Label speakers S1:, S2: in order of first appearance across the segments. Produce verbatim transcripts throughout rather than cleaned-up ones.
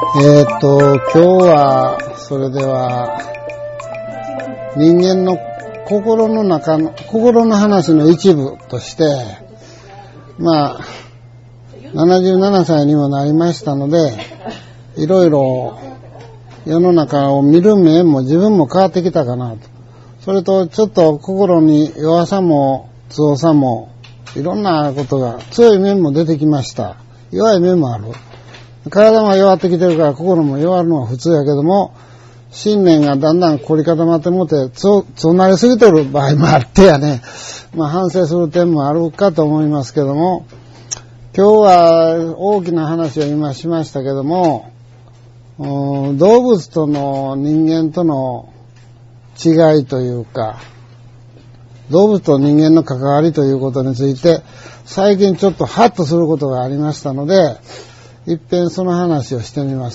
S1: えーっと、今日は、それでは、人間の心の中の、心の話の一部として、まあ、ななじゅうななさいにもなりましたので、いろいろ世の中を見る目も自分も変わってきたかなと。それと、ちょっと心に弱さも強さも、いろんなことが、強い面も出てきました。弱い面もある。体も弱ってきてるから心も弱るのは普通やけども、信念がだんだん凝り固まってもって強なりすぎてる場合もあってやね、まあ反省する点もあるかと思いますけども、今日は大きな話を今しましたけども、動物との人間との違いというか、動物と人間の関わりということについて、最近ちょっとハッとすることがありましたので、一遍その話をしてみます。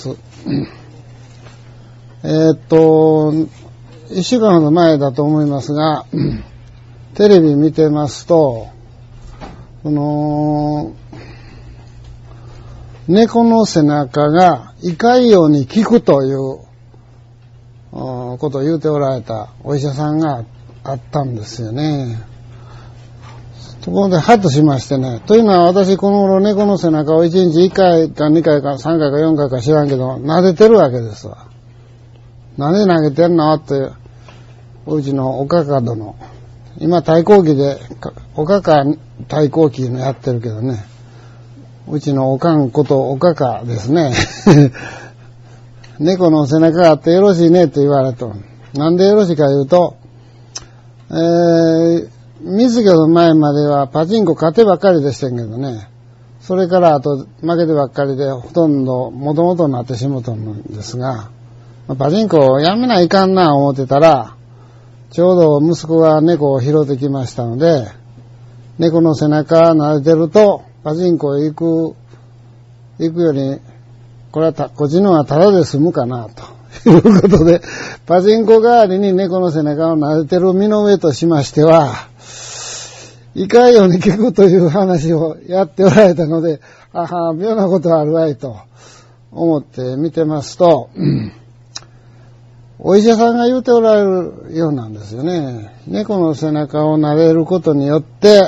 S1: えーっと、一週間ほど前だと思いますが、テレビ見てますと、この、猫の背中が胃潰瘍に効くということを言うておられたお医者さんがあったんですよね。ところでハッとしましてね。というのは私この頃猫の背中をいちにちいっかいかにかいかさんかいかよんかいか知らんけど撫でてるわけですわ。なんで投げてんのって、うちのおかか殿。今対抗期で、おかか対抗期のやってるけどね。うちのおかんことおかかですね。猫の背中があってよろしいねって言われた。なんでよろしいか言うと、えー、水木の前まではパチンコ勝てばっかりでしたけどね。それからあと負けてばっかりでほとんど元々になってしもたんですが、パチンコをやめないかんな思ってたら、ちょうど息子が猫を拾ってきましたので、猫の背中撫でてると、パチンコへ行く、行くより、これはた、こっちのはタダで済むかな、ということで、パチンコ代わりに猫の背中を撫でてる身の上としましては、胃潰瘍に効くという話をやっておられたので、あは、妙なことあるわいと思って見てますと、お医者さんが言うておられるようなんですよね。猫の背中を撫でることによって、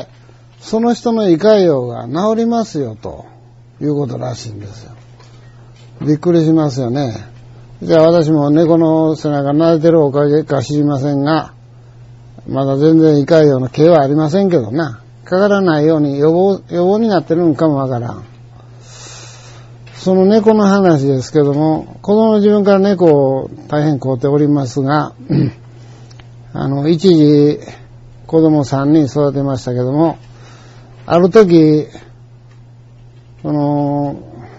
S1: その人の胃潰瘍が治りますよということらしいんですよ。びっくりしますよね。じゃあ私も猫の背中撫でてるおかげか知りませんが、まだ全然胃潰瘍の気はありませんけどな。かからないように予防、予防になってるのかもわからん。その猫の話ですけども、子供の自分から猫を大変飼っておりますが、あの、一時子供さんにん育てましたけども、ある時、その、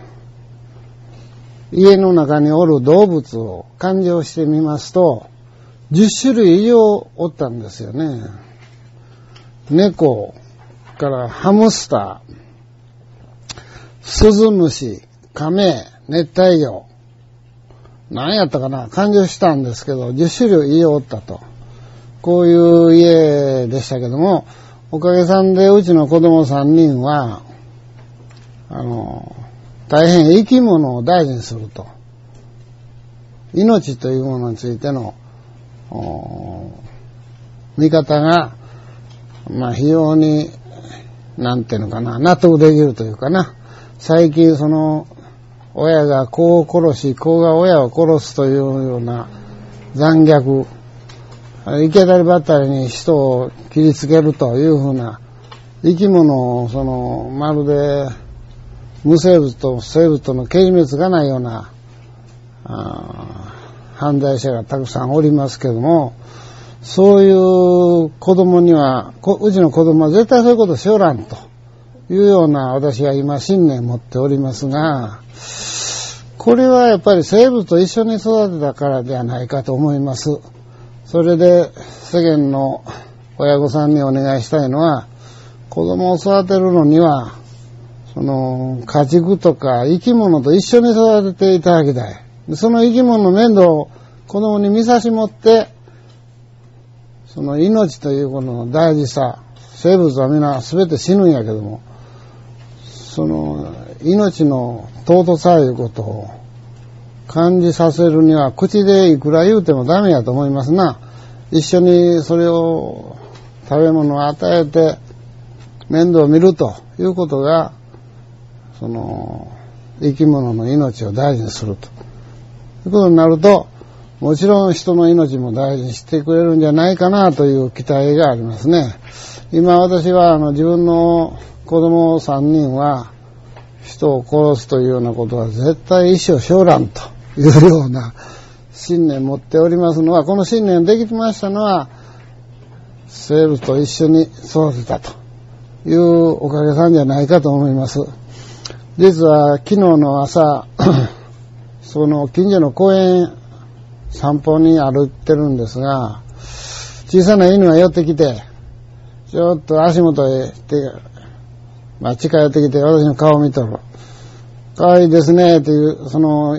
S1: 家の中におる動物を勘定してみますと、じゅっしゅるい以上おったんですよね。猫からハムスター、スズムシ、カメ、熱帯魚、何やったかな、勘定したんですけど、じゅっしゅるい以上おったと。こういう家でしたけども、おかげさんでうちの子供さんにんは、あの、大変生き物を大事にすると。命というものについての、見方が、まあ非常に、なんていうのかな、納得できるというかな。最近その、親が子を殺し、子が親を殺すというような残虐、行き当たりばったりに人を切りつけるというふうな生き物をそのまるで無生物と生物との軽蔑がないような犯罪者がたくさんおりますけども、そういう子供にはうちの子供は絶対そういうことしおらんというような私は今信念を持っておりますが、これはやっぱり生物と一緒に育てたからではないかと思います。それで世間の親御さんにお願いしたいのは、子供を育てるのには、その家畜とか生き物と一緒に育てていただきたい。その生き物の面倒を子供に見さしもって、その命というものの大事さ、生物は皆全て死ぬんやけども、その命の尊さいうことを感じさせるには口でいくら言うてもダメやと思いますな。一緒にそれを食べ物を与えて面倒を見るということが、その生き物の命を大事にするということになると、もちろん人の命も大事にしてくれるんじゃないかなという期待がありますね。今私はあの自分の子供さんにんは人を殺すというようなことは絶対一生将来というような信念を持っておりますのは、この信念できましたのはセールと一緒に育てたというおかげさんじゃないかと思います。実は昨日の朝その近所の公園散歩に歩いてるんですが、小さな犬が寄ってきてちょっと足元へ手が、まあ、近寄ってきて私の顔を見とる。かわいいですねっていう、その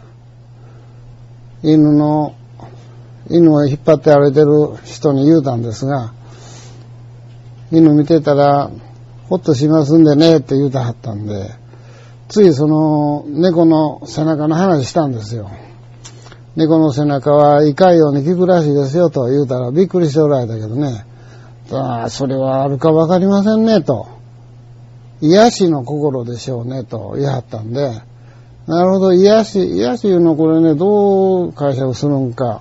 S1: 犬の犬を引っ張って歩いてる人に言うたんですが、犬見てたらほっとしますんでねって言うたはったんで、ついその猫の背中の話したんですよ。猫の背中は胃潰瘍に効くらしいですよと言うたらびっくりしておられたけどね、ああそれはあるかわかりませんねと、癒しの心でしょうねと言いはったんで、なるほど、癒し癒しいうのこれね、どう解釈するんか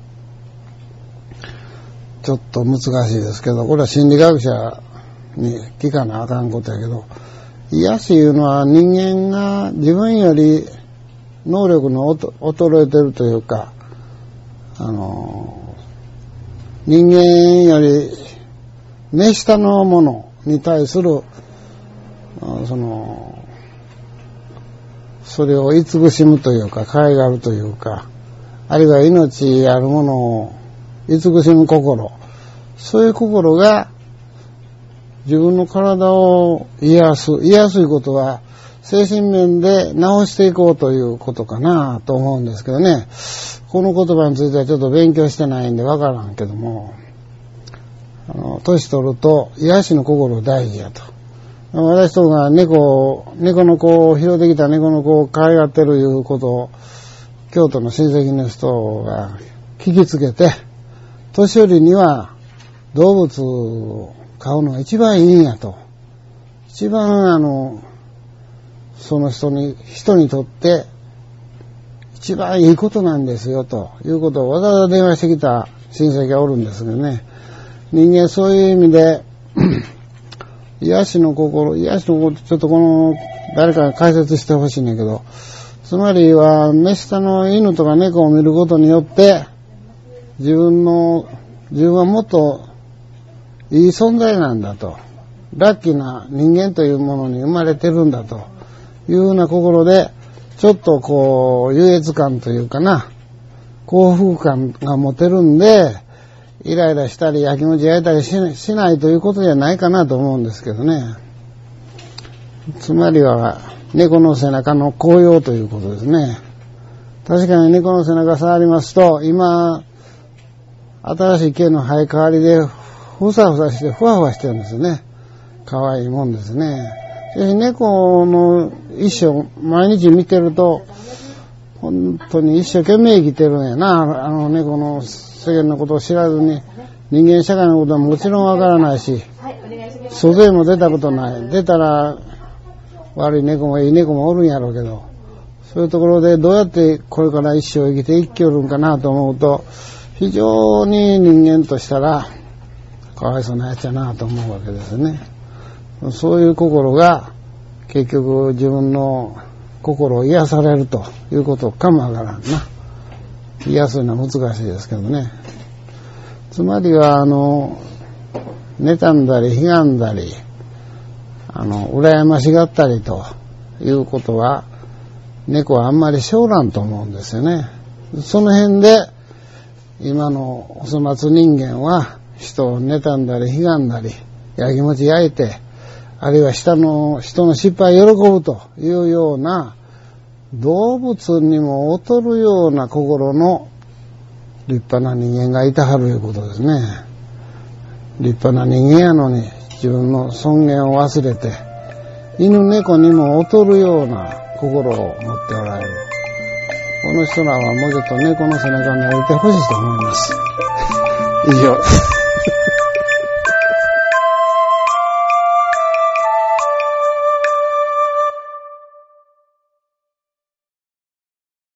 S1: ちょっと難しいですけど、これは心理学者に聞かなあかんことやけど、癒しいうのは人間が自分より能力の衰えてるというか、あの人間より目下のものに対するそのそれを慈しむというか可愛がるというか、あるいは命あるものを慈しむ心、そういう心が自分の体を癒す、癒すいうことは精神面で治していこうということかなと思うんですけどね。この言葉についてはちょっと勉強してないんでわからんけども、あの年取ると癒しの心大事やと。私とか猫、猫の子を拾ってきた猫の子を可愛がってるいうことを京都の親戚の人が聞きつけて、年寄りには動物を飼うのが一番いいんやと。一番あの、その人に、人にとって一番いいことなんですよということをわざわざ電話してきた親戚がおるんですけどね。人間そういう意味で、癒しの心、癒しの心ってちょっとこの、誰かが解説してほしいんだけど、つまりは、目下の犬とか猫を見ることによって、自分の、自分はもっといい存在なんだと。ラッキーな人間というものに生まれてるんだというような心で、ちょっとこう、優越感というかな、幸福感が持てるんで、イライラしたり、やきもち焼いたり し, しないということじゃないかなと思うんですけどね。つまりは、猫の背中の紅葉ということですね。確かに猫の背中触りますと、今、新しい毛の生え変わりで、ふさふさしてふわふわしてるんですよね。可愛いもんですね。しかし猫の一生、毎日見てると、本当に一生懸命生きてるんやな。あの猫の世間のことを知らずに、人間社会のことはもちろんわからないし、外へも出たことない。出たら悪い猫もいい猫もおるんやろうけど、そういうところでどうやってこれから一生生きていきよるんかなと思うと、非常に人間としたらかわいそうなやつやなと思うわけですね。そういう心が結局自分の心を癒されるということかもわからんな。癒すのは難しいですけどね。つまりはあの妬んだりひがんだり、あの羨ましがったりということは猫はあんまりしょうらんと思うんですよね。その辺で今のお粗末人間は人を妬んだりひがんだり、やきもち焼いて、あるいは下の人の失敗を喜ぶというような、動物にも劣るような心の立派な人間がいたはるいうことですね。立派な人間やのに自分の尊厳を忘れて、犬猫にも劣るような心を持っておられる。 この人らはもうちょっと猫の背中に慣れてほしいと思います。以上。